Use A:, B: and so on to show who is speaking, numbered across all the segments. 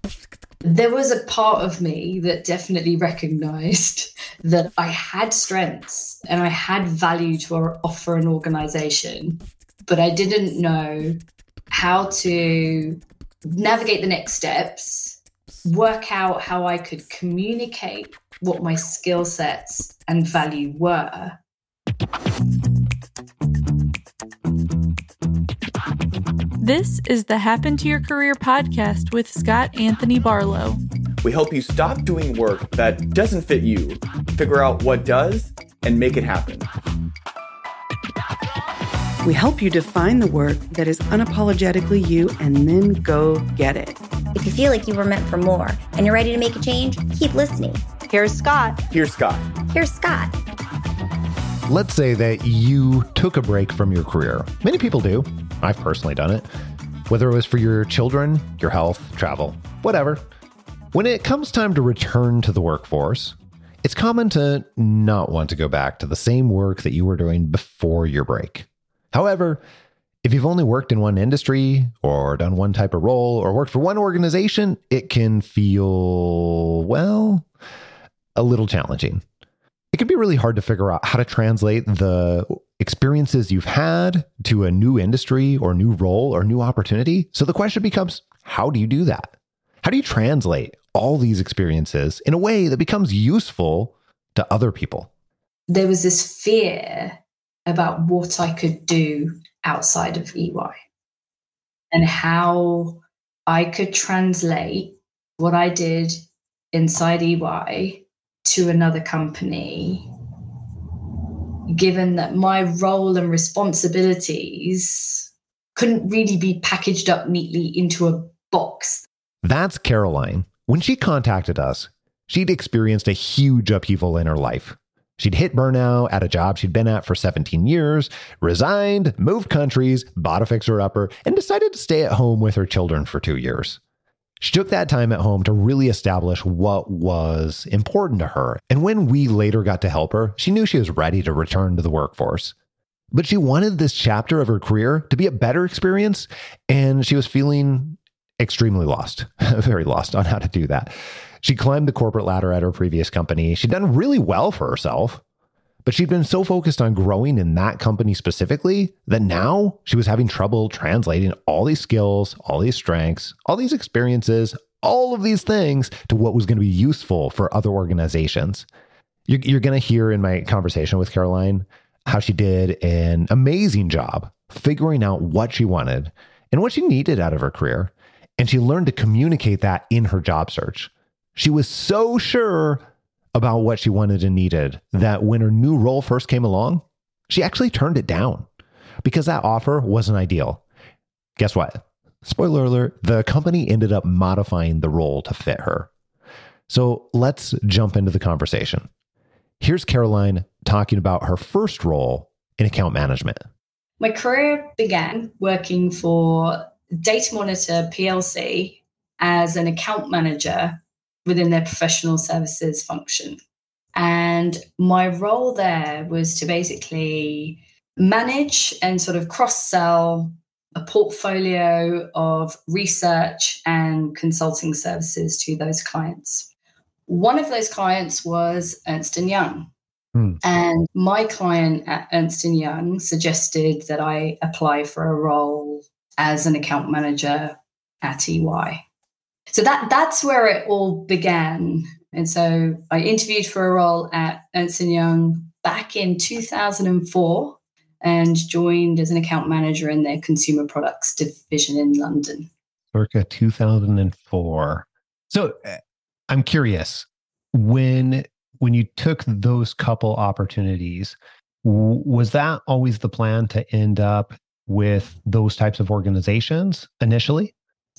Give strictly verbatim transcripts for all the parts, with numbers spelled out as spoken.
A: There was a part of me that definitely recognized that I had strengths and I had value to offer an organization, but I didn't know how to navigate the next steps, work out how I could communicate what my skill sets and value were.
B: This is the Happen to Your Career podcast with Scott Anthony Barlow.
C: We help you stop doing work that doesn't fit you, figure out what does, and make it happen.
D: We help you define the work that is unapologetically you and then go get it.
E: If you feel like you were meant for more and you're ready to make a change, keep listening.
F: Here's Scott.
C: Here's Scott.
E: Here's Scott.
G: Let's say that you took a break from your career. Many people do. I've personally done it. Whether it was for your children, your health, travel, whatever. When it comes time to return to the workforce, it's common to not want to go back to the same work that you were doing before your break. However, if you've only worked in one industry or done one type of role or worked for one organization, it can feel, well, a little challenging. It can be really hard to figure out how to translate the experiences you've had to a new industry or new role or new opportunity. So the question becomes, how do you do that? How do you translate all these experiences in a way that becomes useful to other people?
A: There was this fear about what I could do outside of E Y and how I could translate what I did inside E Y to another company, given that my role and responsibilities couldn't really be packaged up neatly into a box.
G: That's Caroline. When she contacted us, she'd experienced a huge upheaval in her life. She'd hit burnout at a job she'd been at for seventeen years, resigned, moved countries, bought a fixer-upper, and decided to stay at home with her children for two years. She took that time at home to really establish what was important to her. And when we later got to help her, she knew she was ready to return to the workforce. But she wanted this chapter of her career to be a better experience, and she was feeling extremely lost, very lost on how to do that. She climbed the corporate ladder at her previous company. She'd done really well for herself, but she'd been so focused on growing in that company specifically that now she was having trouble translating all these skills, all these strengths, all these experiences, all of these things to what was going to be useful for other organizations. You're, you're going to hear in my conversation with Caroline how she did an amazing job figuring out what she wanted and what she needed out of her career. And she learned to communicate that in her job search. She was so sure about what she wanted and needed that when her new role first came along, she actually turned it down because that offer wasn't ideal. Guess what? Spoiler alert, the company ended up modifying the role to fit her. So let's jump into the conversation. Here's Caroline talking about her first role in account management.
A: My career began working for Data Monitor P L C as an account manager within their professional services function. And my role there was to basically manage and sort of cross-sell a portfolio of research and consulting services to those clients. One of those clients was Ernst and Young. Hmm. And my client at Ernst and Young suggested that I apply for a role as an account manager at E Y. So that that's where it all began. And so I interviewed for a role at Ernst and Young back in two thousand four and joined as an account manager in their consumer products division in London.
H: Circa two thousand four. So uh, I'm curious, when when you took those couple opportunities, w- was that always the plan to end up with those types of organizations initially?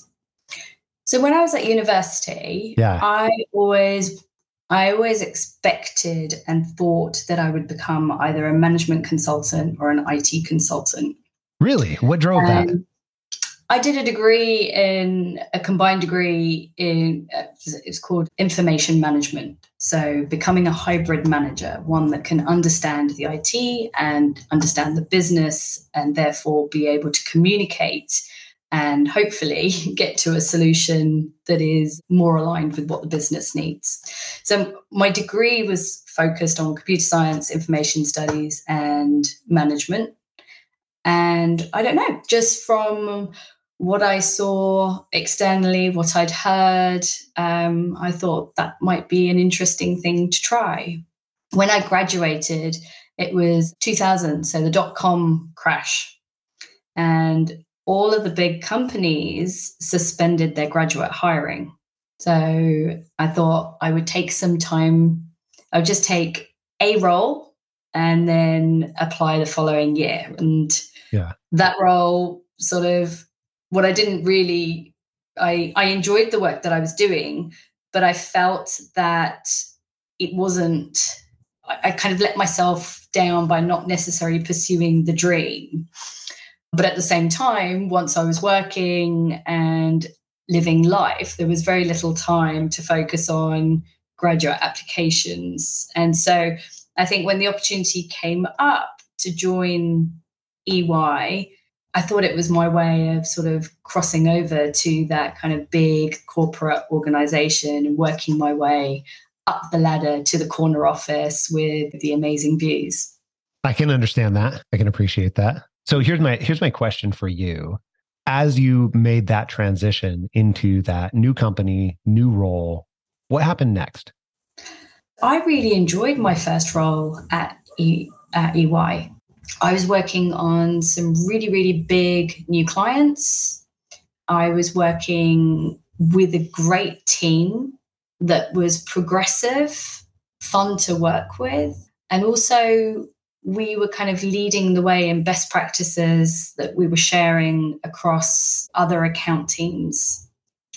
A: So when I was at university, yeah. I always I always expected and thought that I would become either a management consultant or an I T consultant.
H: Really? What drove and that?
A: I did a degree in a combined degree in, uh, it's called information management. So becoming a hybrid manager, one that can understand the I T and understand the business and therefore be able to communicate and hopefully get to a solution that is more aligned with what the business needs. So my degree was focused on computer science, information studies, and management. And I don't know, just from what I saw externally, what I'd heard, um, I thought that might be an interesting thing to try. When I graduated, it was two thousand, so the dot-com crash. And all of the big companies suspended their graduate hiring. So I thought I would take some time. I would just take a role and then apply the following year. And
H: yeah.
A: that role sort of, what I didn't really, I, I enjoyed the work that I was doing, but I felt that it wasn't, I, I kind of let myself down by not necessarily pursuing the dream. But at the same time, once I was working and living life, there was very little time to focus on graduate applications. And so I think when the opportunity came up to join E Y, I thought it was my way of sort of crossing over to that kind of big corporate organization and working my way up the ladder to the corner office with the amazing views.
H: I can understand that. I can appreciate that. So here's my here's my question for you. As you made that transition into that new company, new role, what happened next?
A: I really enjoyed my first role at, e, at E Y. I was working on some really, really big new clients. I was working with a great team that was progressive, fun to work with, and also we were kind of leading the way in best practices that we were sharing across other account teams.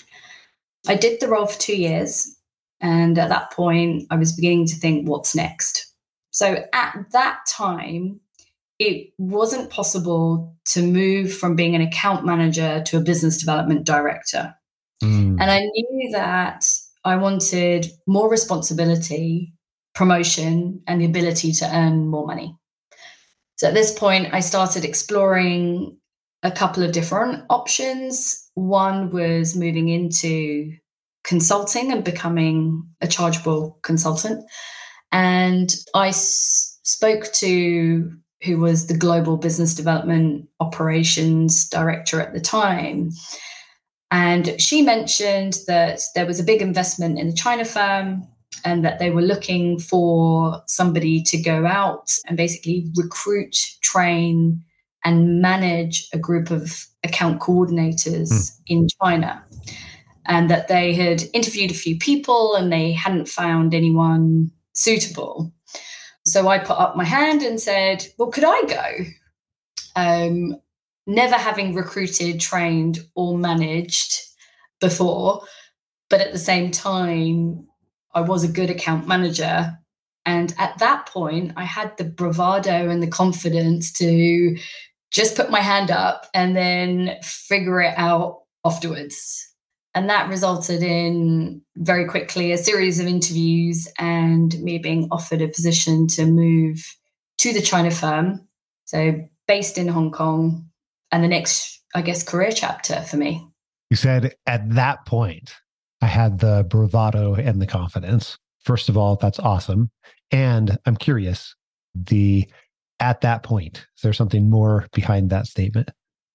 A: I did the role for two years. And at that point, I was beginning to think, what's next? So at that time, it wasn't possible to move from being an account manager to a business development director. Mm. And I knew that I wanted more responsibility, promotion, and the ability to earn more money. So at this point, I started exploring a couple of different options. One was moving into consulting and becoming a chargeable consultant. And I s- spoke to who was the global business development operations director at the time. And she mentioned that there was a big investment in the China firm and that they were looking for somebody to go out and basically recruit, train, and manage a group of account coordinators mm. in China. And that they had interviewed a few people and they hadn't found anyone suitable. So I put up my hand and said, well, could I go? Um, never having recruited, trained, or managed before, but at the same time, I was a good account manager. And at that point, I had the bravado and the confidence to just put my hand up and then figure it out afterwards. And that resulted in very quickly a series of interviews and me being offered a position to move to the China firm. So based in Hong Kong, and the next, I guess, career chapter for me.
H: You said at that point, I had the bravado and the confidence. First of all, that's awesome. And I'm curious, the at that point, is there something more behind that statement?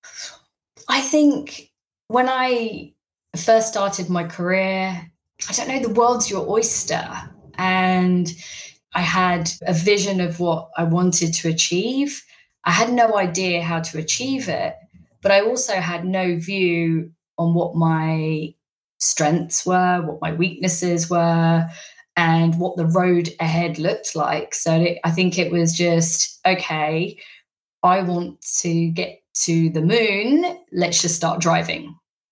A: I think when I first started my career, I don't know, the world's your oyster. And I had a vision of what I wanted to achieve. I had no idea how to achieve it, but I also had no view on what my strengths were, what my weaknesses were, and what the road ahead looked like. So it, I think it was just, okay, I want to get to the moon. Let's just start driving.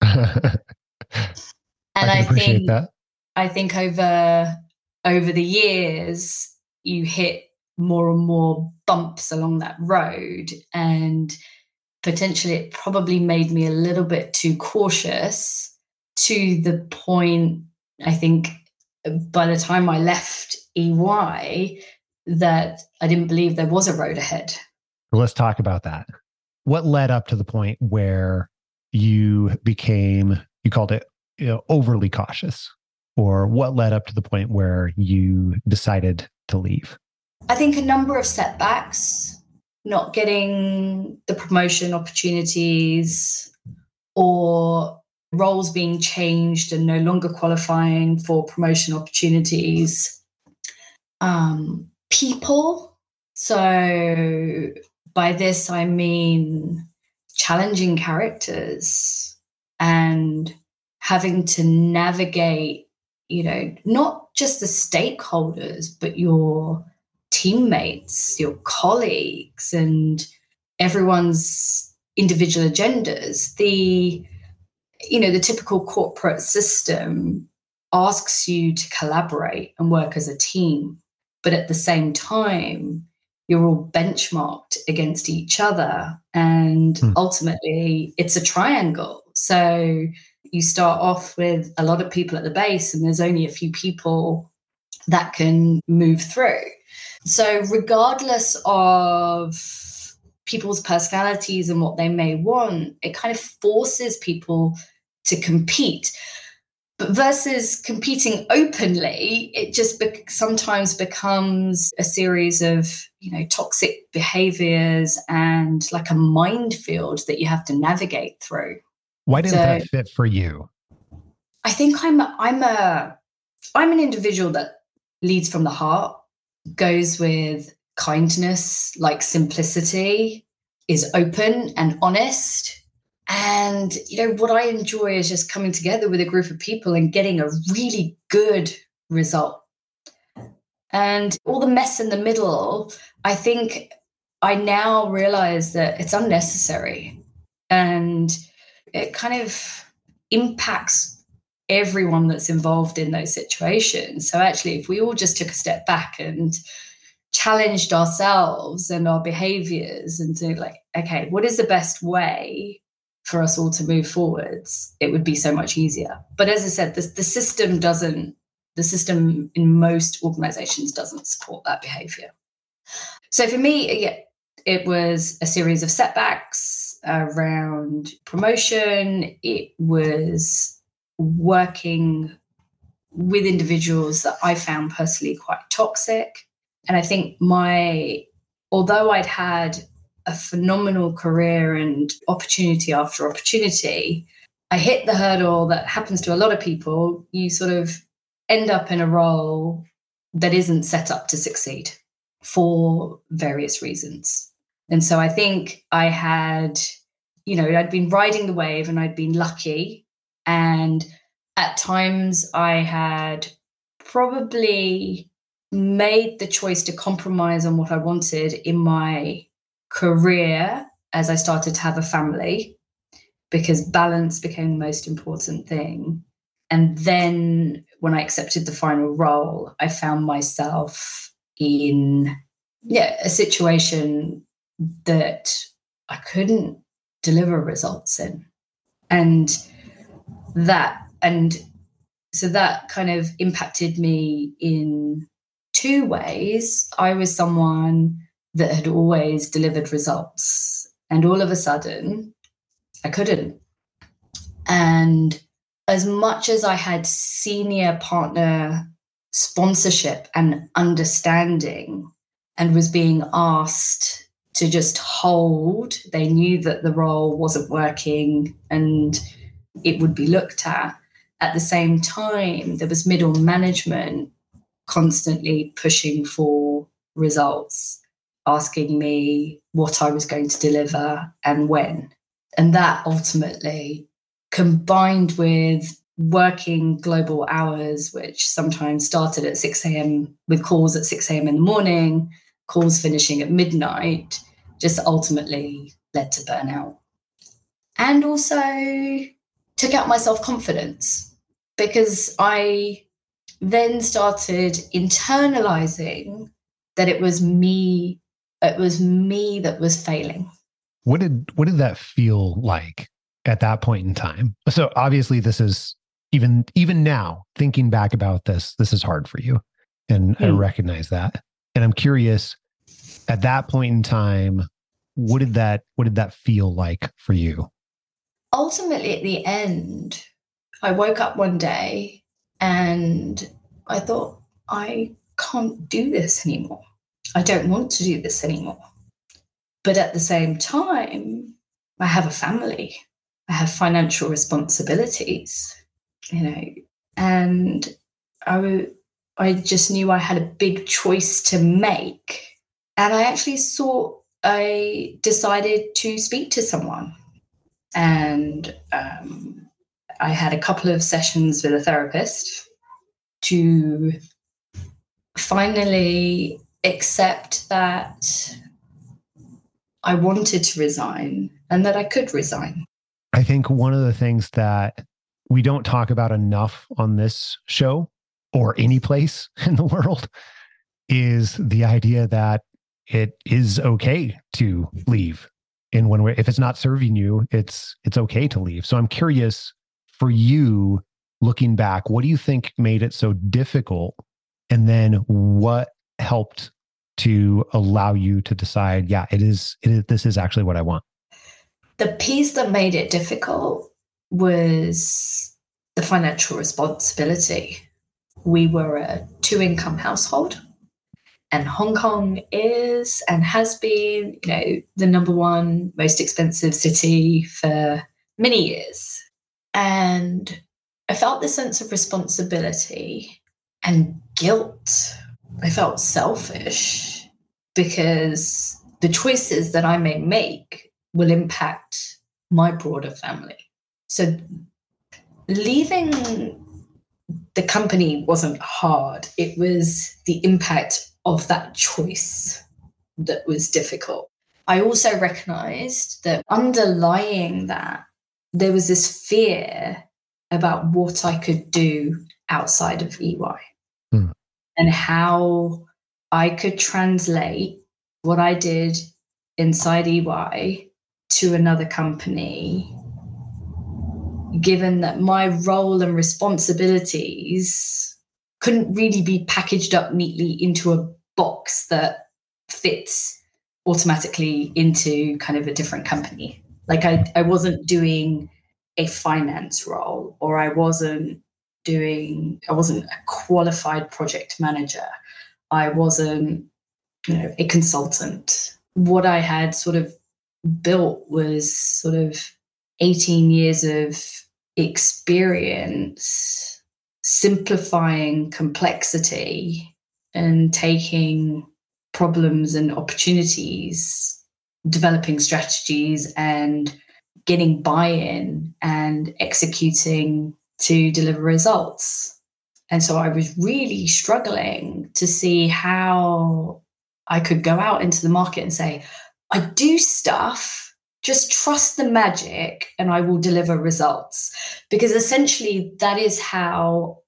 A: And I, I think that. I think over over the years, you hit more and more bumps along that road, and potentially it probably made me a little bit too cautious to the point, I think, by the time I left E Y, that I didn't believe there was a road ahead.
H: Let's talk about that. What led up to the point where you became, you called it, you know, overly cautious? Or what led up to the point where you decided to leave?
A: I think a number of setbacks, not getting the promotion opportunities or roles being changed and no longer qualifying for promotion opportunities. Um, people. So by this, I mean challenging characters and having to navigate, you know, not just the stakeholders, but your teammates, your colleagues, and everyone's individual agendas. The, you know, the typical corporate system asks you to collaborate and work as a team, but at the same time, you're all benchmarked against each other. And hmm. ultimately, it's a triangle. So you start off with a lot of people at the base, and there's only a few people that can move through. So regardless of people's personalities and what they may want, it kind of forces people to compete. But versus competing openly, it just be- sometimes becomes a series of, you know, toxic behaviors and like a minefield that you have to navigate through.
H: Why didn't so, that fit for you?
A: I think I'm a, I'm a I'm an individual that leads from the heart, goes with kindness, like simplicity, is open and honest. And, you know, what I enjoy is just coming together with a group of people and getting a really good result. And all the mess in the middle, I think I now realize that it's unnecessary. And it kind of impacts everyone that's involved in those situations. So actually, if we all just took a step back and challenged ourselves and our behaviors and to like, okay, what is the best way for us all to move forwards, it would be so much easier. But as I said, the, the system doesn't, the system in most organizations doesn't support that behavior. So for me, yeah, it was a series of setbacks around promotion. It was working with individuals that I found personally quite toxic. And I think my, although I'd had a phenomenal career and opportunity after opportunity, I hit the hurdle that happens to a lot of people. You sort of end up in a role that isn't set up to succeed for various reasons. And so I think I had, you know, I'd been riding the wave and I'd been lucky. And at times I had probably made the choice to compromise on what I wanted in my career as I started to have a family, because balance became the most important thing. And then when I accepted the final role, I found myself in yeah, a situation that I couldn't deliver results in. And that, and so that kind of impacted me in two ways. I was someone that had always delivered results, and all of a sudden I couldn't. And as much as I had senior partner sponsorship and understanding and was being asked to just hold, they knew that the role wasn't working and it would be looked at. At the same time, there was middle management constantly pushing for results, asking me what I was going to deliver and when. And that ultimately, combined with working global hours, which sometimes started at six a.m. with calls at six a.m. in the morning, calls finishing at midnight, just ultimately led to burnout. And also took out my self-confidence, because I then started internalizing that it was me, it was me that was failing.
H: What did what did that feel like at that point in time? So obviously this is, even even now, thinking back about this, this is hard for you. And mm. I recognize that. And I'm curious, at that point in time, what did that what did that feel like for you?
A: ultimately, at the end, I woke up one day and I thought, I can't do this anymore. I don't want to do this anymore. But at the same time, I have a family. I have financial responsibilities, you know, and I, w- I just knew I had a big choice to make. And I actually thought I decided to speak to someone. And um, I had a couple of sessions with a therapist to finally accept that I wanted to resign and that I could resign.
H: I think one of the things that we don't talk about enough on this show or any place in the world is the idea that it is okay to leave in one way. If it's not serving you, it's it's okay to leave. So I'm curious, for you, looking back, what do you think made it so difficult? And then what helped to allow you to decide, yeah, it is, it is this is actually what I want?
A: The piece that made it difficult was the financial responsibility. We were a two-income household, and Hong Kong is and has been, you know, the number one most expensive city for many years. And I felt this sense of responsibility and guilt. I felt selfish because the choices that I may make will impact my broader family. So leaving the company wasn't hard. It was the impact of that choice that was difficult. I also recognized that underlying that, there was this fear about what I could do outside of E Y hmm. and how I could translate what I did inside E Y to another company, given that my role and responsibilities couldn't really be packaged up neatly into a box that fits automatically into kind of a different company. Like I, I wasn't doing a finance role, or I wasn't doing, I wasn't a qualified project manager. I wasn't, you know, a consultant. What I had sort of built was sort of eighteen years of experience simplifying complexity and taking problems and opportunities, developing strategies and getting buy-in and executing to deliver results. And so I was really struggling to see how I could go out into the market and say, I do stuff, just trust the magic and I will deliver results. Because essentially that is how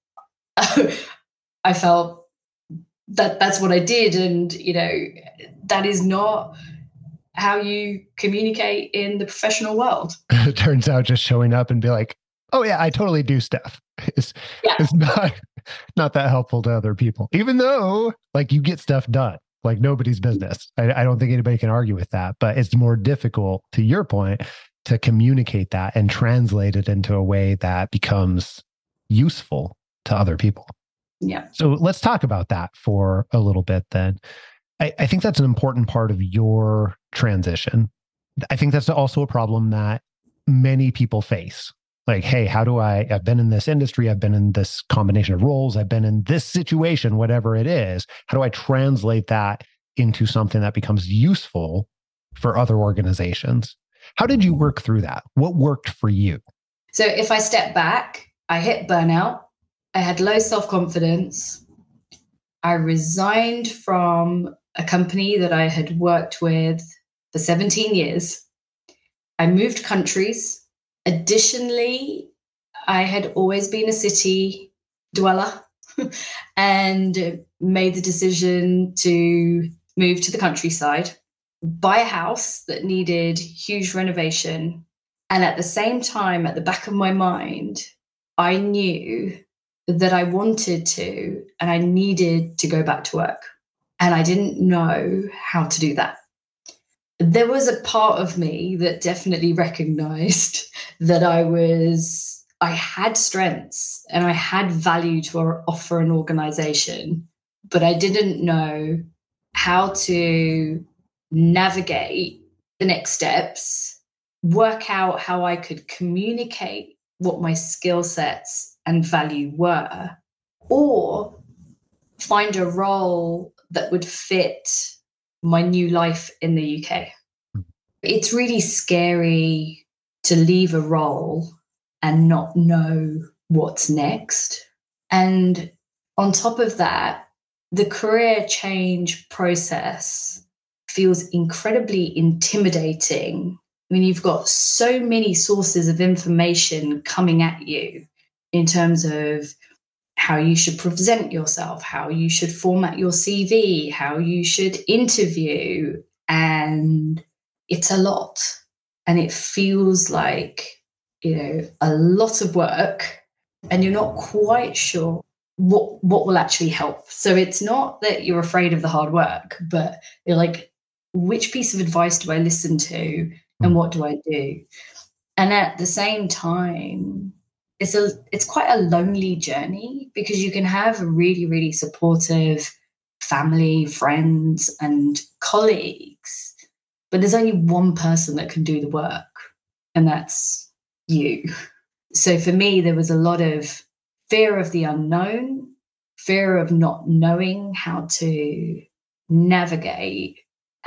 A: I felt that that's what I did. And, you know, that is not how you communicate in the professional world.
H: It turns out just showing up and be like, oh yeah, I totally do stuff. It's, yeah. it's not, not that helpful to other people, even though like you get stuff done, like nobody's business. I, I don't think anybody can argue with that, but it's more difficult, to your point, to communicate that and translate it into a way that becomes useful to other people.
A: Yeah.
H: So let's talk about that for a little bit then. I, I think that's an important part of your transition. I think that's also a problem that many people face. Like, hey, how do I, I've been in this industry, I've been in this combination of roles, I've been in this situation, whatever it is. How do I translate that into something that becomes useful for other organizations? How did you work through that? What worked for you?
A: So if I step back, I hit burnout. I had low self-confidence. I resigned from a company that I had worked with for seventeen years. I moved countries. Additionally, I had always been a city dweller and made the decision to move to the countryside, buy a house that needed huge renovation. And at the same time, at the back of my mind, I knew that I wanted to and I needed to go back to work. And I didn't know how to do that. there was a part of me that definitely recognized that I was, I had strengths and I had value to offer an organization, but I didn't know how to navigate the next steps, work out how I could communicate what my skill sets and value were, or find a role that would fit my new life in the U K. It's really scary to leave a role and not know what's next. And on top of that, the career change process feels incredibly intimidating. I mean, you've got so many sources of information coming at you in terms of how you should present yourself, how you should format your C V, how you should interview. And it's a lot. And it feels like, you know, a lot of work, and you're not quite sure what, what will actually help. So it's not that you're afraid of the hard work, but you're like, which piece of advice do I listen to and what do I do? And at the same time, it's a it's quite a lonely journey, because you can have really, really supportive family, friends, and colleagues, but there's only one person that can do the work, and that's you. So for me, there was a lot of fear of the unknown, fear of not knowing how to navigate.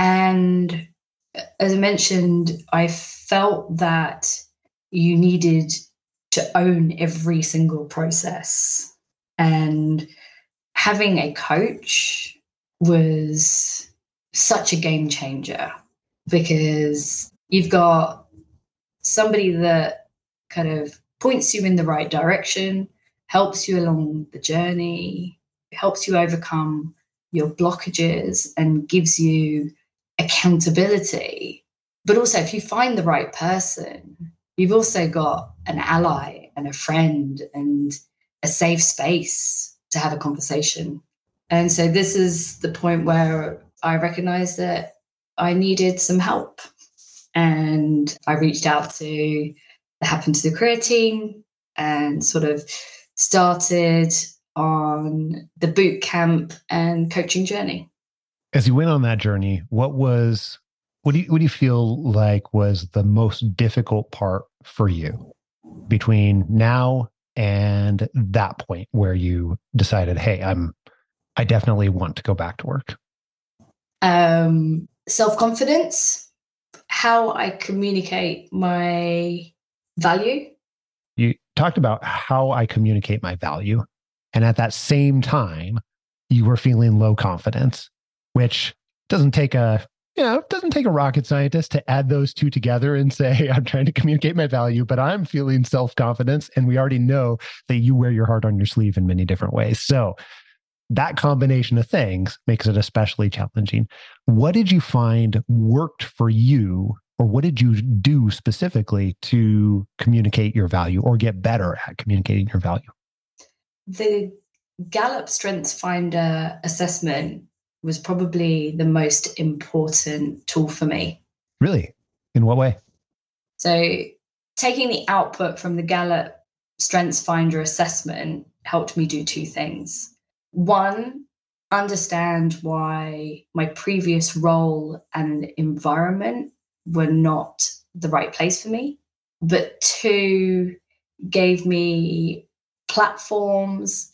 A: And as I mentioned, I felt that you needed to own every single process. And having a coach was such a game changer, because you've got somebody that kind of points you in the right direction, helps you along the journey, helps you overcome your blockages, and gives you accountability. But also, if you find the right person, you've also got an ally and a friend and a safe space to have a conversation. And so this is the point where I recognized that I needed some help. And I reached out to the Happen to the Career team and sort of started on the boot camp and coaching journey.
H: As you went on that journey, what was what do you what do you feel like was the most difficult part for you between now and that point where you decided, hey, I'm I definitely want to go back to work?
A: Um, self-confidence, how I communicate my value.
H: You talked about how I communicate my value. And at that same time, you were feeling low confidence, which doesn't take a, you know, it doesn't take a rocket scientist to add those two together and say, I'm trying to communicate my value, but I'm feeling self-confidence. And we already know that you wear your heart on your sleeve in many different ways. So that combination of things makes it especially challenging. What did you find worked for you, or what did you do specifically to communicate your value or get better at communicating your value?
A: The Gallup Strengths Finder assessment was probably the most important tool for me.
H: Really? In what way?
A: So taking the output from the Gallup Strengths Finder assessment helped me do two things. One, understand why my previous role and environment were not the right place for me. But two, gave me platforms,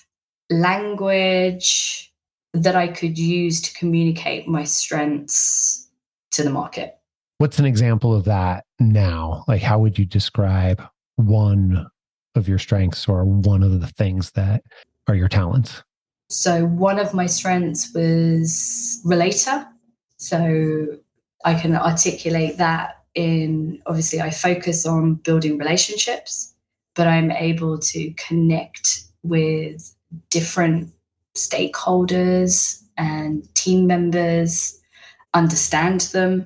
A: language that I could use to communicate my strengths to the market.
H: What's an example of that now? Like, how would you describe one of your strengths or one of the things that are your talents?
A: So one of my strengths was relator. So I can articulate that in, obviously I focus on building relationships, but I'm able to connect with different stakeholders and team members, understand them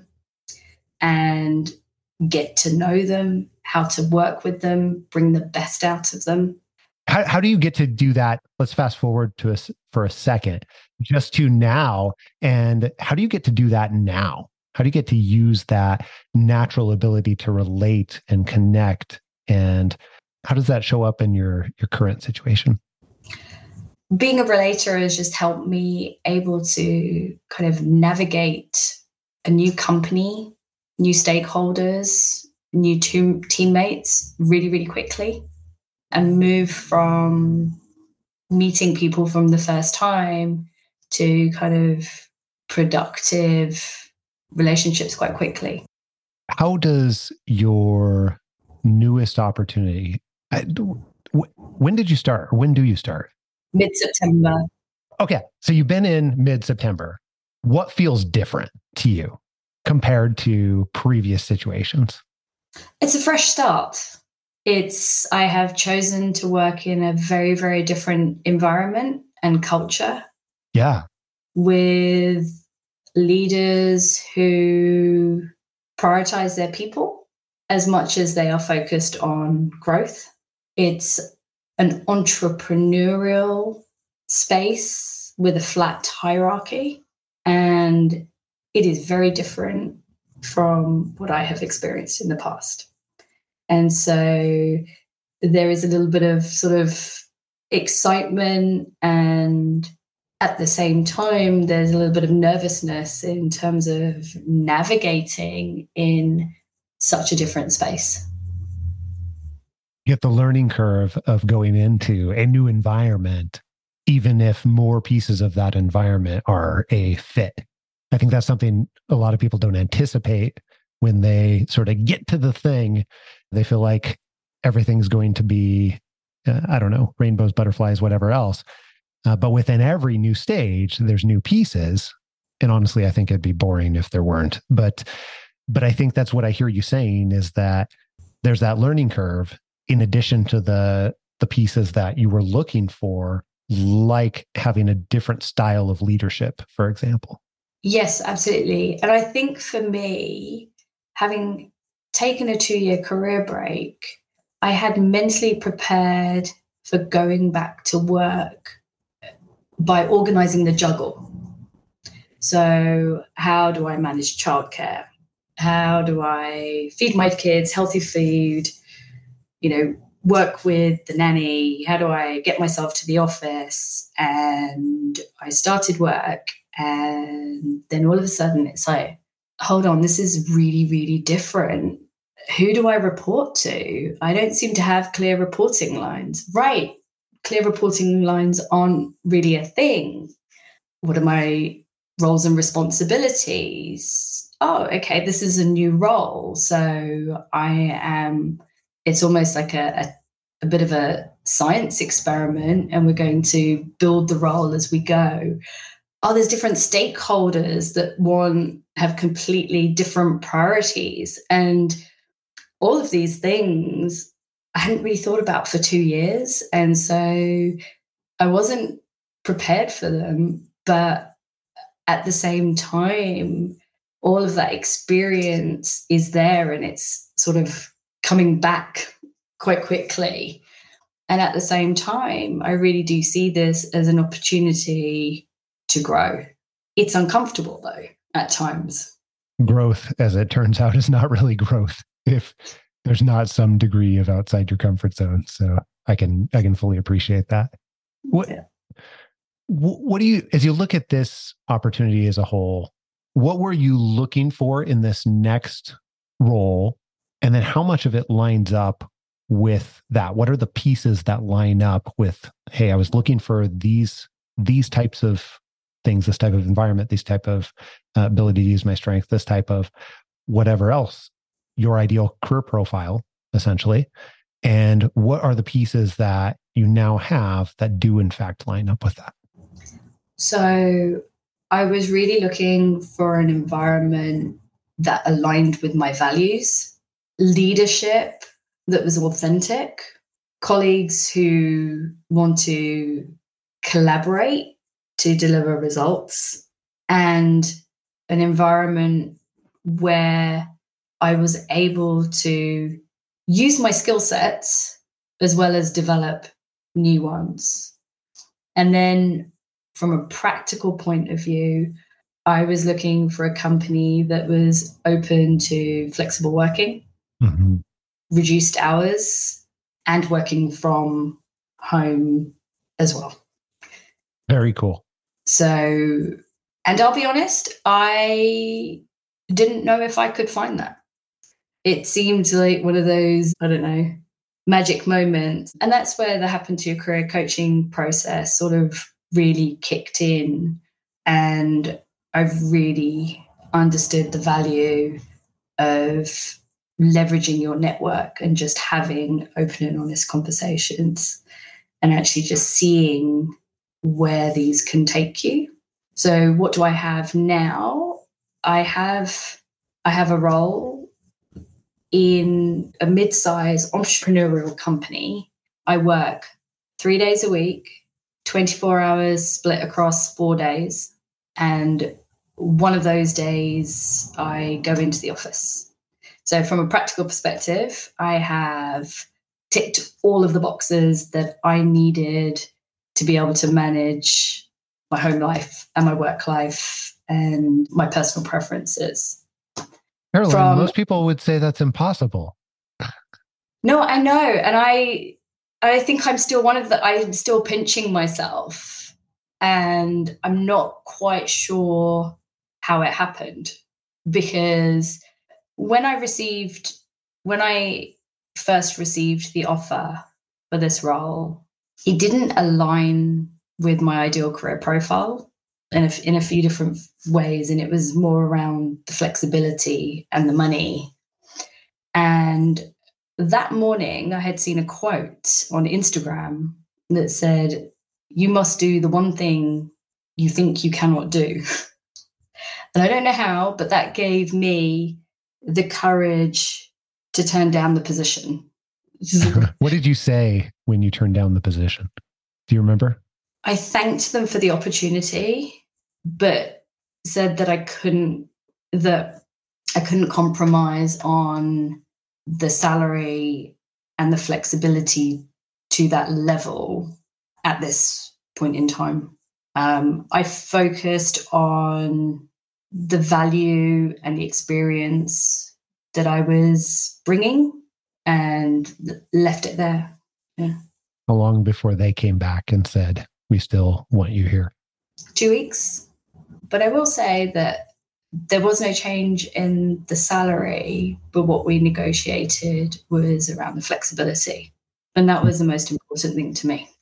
A: and get to know them, how to work with them, bring the best out of them.
H: How, how do you get to do that? Let's fast forward to us for a second, just to now. And how do you get to do that now? How do you get to use that natural ability to relate and connect? And how does that show up in your, your current situation?
A: Being a relator has just helped me able to kind of navigate a new company, new stakeholders, new team, teammates really, really quickly, and move from meeting people from the first time to kind of productive relationships quite quickly.
H: How does your newest opportunity, I, when did you start? Or when do you start?
A: Mid-September.
H: Okay. So you've been in mid-September. What feels different to you compared to previous situations?
A: It's a fresh start. It's, I have chosen to work in a very, very different environment and culture.
H: Yeah.
A: With leaders who prioritize their people as much as they are focused on growth. It's an entrepreneurial space with a flat hierarchy, and it is very different from what I have experienced in the past. And so there is a little bit of sort of excitement, and at the same time, there's a little bit of nervousness in terms of navigating in such a different space.
H: You get the learning curve of going into a new environment, even if more pieces of that environment are a fit. I think that's something a lot of people don't anticipate when they sort of get to the thing. They feel like everything's going to be, uh, I don't know, rainbows, butterflies, whatever else. Uh, but within every new stage, there's new pieces. And honestly, I think it'd be boring if there weren't. But, but I think that's what I hear you saying, is that there's that learning curve in addition to the, the pieces that you were looking for, like having a different style of leadership, for example.
A: Yes, absolutely. And I think for me, having taken a two-year career break, I had mentally prepared for going back to work by organizing the juggle. So how do I manage childcare? How do I feed my kids healthy food? You know, work with the nanny? How do I get myself to the office? And I started work, and then all of a sudden it's like, hold on, this is really, really different. Who do I report to? I don't seem to have clear reporting lines. Right. Clear reporting lines aren't really a thing. What are my roles and responsibilities? Oh, okay, this is a new role. So I am, it's almost like a, a, a bit of a science experiment, and we're going to build the role as we go. Oh, there's different stakeholders that want, have completely different priorities. And all of these things I hadn't really thought about for two years. And so I wasn't prepared for them. But at the same time, all of that experience is there, and it's sort of coming back quite quickly. And at the same time, I really do see this as an opportunity to grow. It's uncomfortable, though, at times.
H: Growth, as it turns out, is not really growth if there's not some degree of outside your comfort zone. So I can I can fully appreciate that. What yeah. what do you, as you look at this opportunity as a whole, what were you looking for in this next role? And then how much of it lines up with that? What are the pieces that line up with, hey, I was looking for these these types of things, this type of environment, this type of uh, ability to use my strength, this type of whatever else, your ideal career profile, essentially. And what are the pieces that you now have that do in fact line up with that?
A: So I was really looking for an environment that aligned with my values, leadership that was authentic, colleagues who want to collaborate to deliver results, and an environment where I was able to use my skill sets as well as develop new ones. And then from a practical point of view, I was looking for a company that was open to flexible working,
H: Mm-hmm.
A: reduced hours, and working from home as well.
H: Very cool.
A: So, and I'll be honest, I didn't know if I could find that. It seemed like one of those, I don't know, magic moments. And that's where the Happen to Your Career coaching process sort of really kicked in. And I've really understood the value of leveraging your network and just having open and honest conversations and actually just seeing where these can take you. So what do I have now? I have I have a role in a mid-sized entrepreneurial company. I work three days a week, twenty-four hours split across four days. And one of those days I go into the office. So from a practical perspective, I have ticked all of the boxes that I needed to be able to manage my home life and my work life and my personal preferences.
H: Caroline,
A: From-
H: most people would say that's impossible.
A: No, I know. And I I think I'm still one of the, I'm still pinching myself and I'm not quite sure how it happened, because when I received, when I first received the offer for this role, it didn't align with my ideal career profile in a, in a few different ways. And it was more around the flexibility and the money. And that morning I had seen a quote on Instagram that said, "You must do the one thing you think you cannot do." And I don't know how, but that gave me the courage to turn down the position.
H: What did you say when you turned down the position? Do you remember?
A: I thanked them for the opportunity, but said that I couldn't, that I couldn't compromise on the salary and the flexibility to that level at this point in time. Um, I focused on the value and the experience that I was bringing and left it there. Yeah.
H: How long before they came back and said, "We still want you here"?
A: Two weeks. But I will say that there was no change in the salary, but what we negotiated was around the flexibility. And that was the most important thing to me.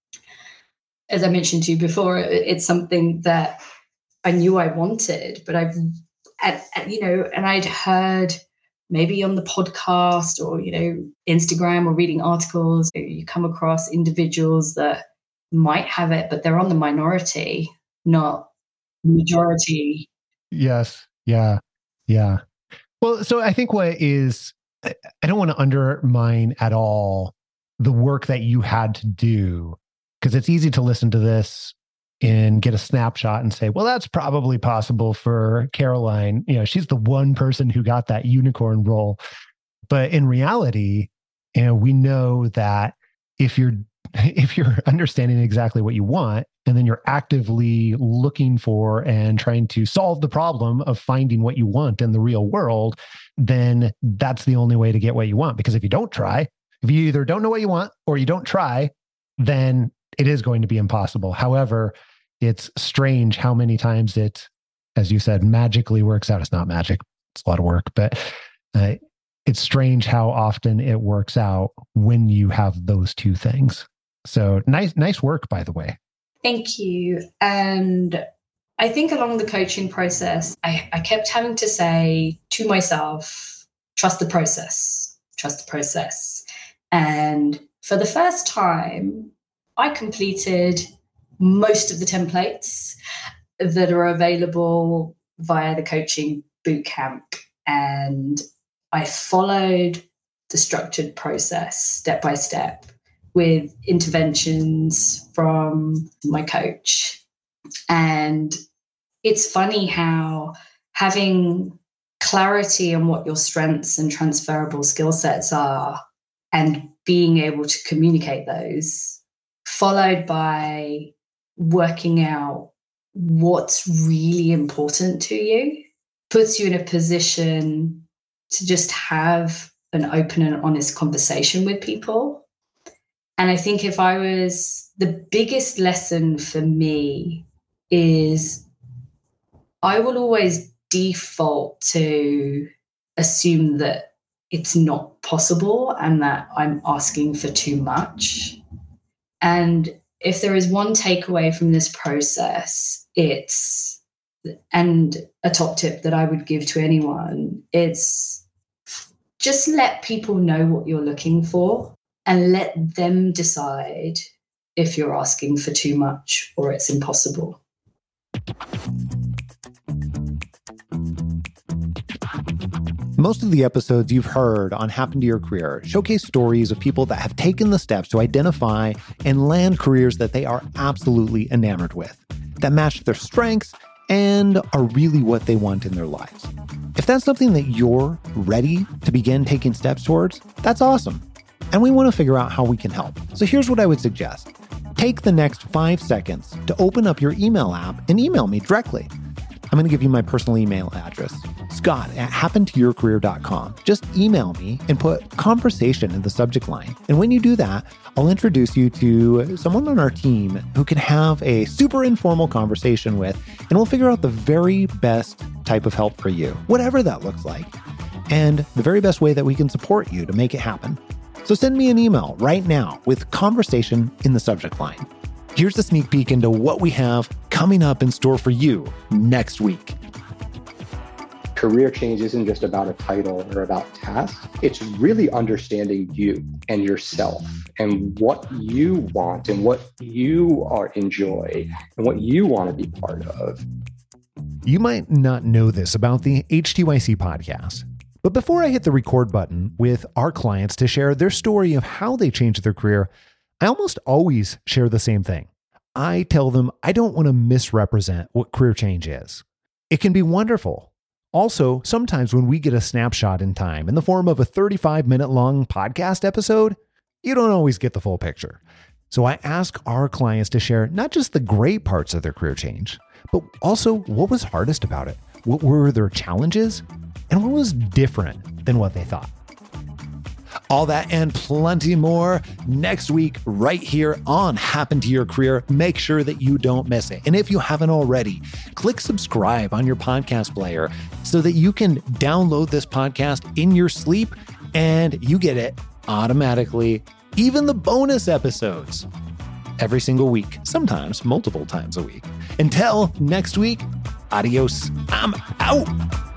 A: As I mentioned to you before, it's something that I knew I wanted, but I've, at, at, you know, and I'd heard maybe on the podcast or, you know, Instagram or reading articles, you come across individuals that might have it, but they're on the minority, not majority.
H: Yes. Yeah. Yeah. Well, so I think what is, I don't want to undermine at all the work that you had to do, because it's easy to listen to this and get a snapshot and say, well, that's probably possible for Caroline. You know, she's the one person who got that unicorn role. But in reality, you know, we know that if you're if you're understanding exactly what you want, and then you're actively looking for and trying to solve the problem of finding what you want in the real world, then that's the only way to get what you want. Because if you don't try, if you either don't know what you want or you don't try, then it is going to be impossible. However, it's strange how many times it, as you said, magically works out. It's not magic. It's a lot of work, but uh, it's strange how often it works out when you have those two things. So nice, nice work, by the way.
A: Thank you. And I think along the coaching process, I, I kept having to say to myself, trust the process, trust the process. And for the first time, I completed most of the templates that are available via the coaching bootcamp. And I followed the structured process step by step with interventions from my coach. And it's funny how having clarity on what your strengths and transferable skill sets are and being able to communicate those, followed by working out what's really important to you, puts you in a position to just have an open and honest conversation with people. And I think if I was, the biggest lesson for me is I will always default to assume that it's not possible and that I'm asking for too much. And if there is one takeaway from this process, it's, and a top tip that I would give to anyone, it's just let people know what you're looking for and let them decide if you're asking for too much or it's impossible.
G: Most of the episodes you've heard on Happen to Your Career showcase stories of people that have taken the steps to identify and land careers that they are absolutely enamored with, that match their strengths and are really what they want in their lives. If that's something that you're ready to begin taking steps towards, that's awesome. And we want to figure out how we can help. So here's what I would suggest. Take the next five seconds to open up your email app and email me directly. I'm going to give you my personal email address, Scott at happen to your career dot com. Just email me and put conversation in the subject line. And when you do that, I'll introduce you to someone on our team who can have a super informal conversation with, and we'll figure out the very best type of help for you, whatever that looks like, and the very best way that we can support you to make it happen. So send me an email right now with conversation in the subject line. Here's a sneak peek into what we have coming up in store for you next week.
F: Career change isn't just about a title or about tasks. It's really understanding you and yourself and what you want and what you are enjoy and what you want to be part of.
G: You might not know this about the H T Y C podcast, but before I hit the record button with our clients to share their story of how they changed their career, I almost always share the same thing. I tell them I don't want to misrepresent what career change is. It can be wonderful. Also, sometimes when we get a snapshot in time in the form of a thirty-five minute long podcast episode, you don't always get the full picture. So I ask our clients to share not just the great parts of their career change, but also what was hardest about it, what were their challenges, and what was different than what they thought. All that and plenty more next week right here on Happen to Your Career. Make sure that you don't miss it. And if you haven't already, click subscribe on your podcast player so that you can download this podcast in your sleep and you get it automatically, even the bonus episodes, every single week, sometimes multiple times a week. Until next week, adios. I'm out.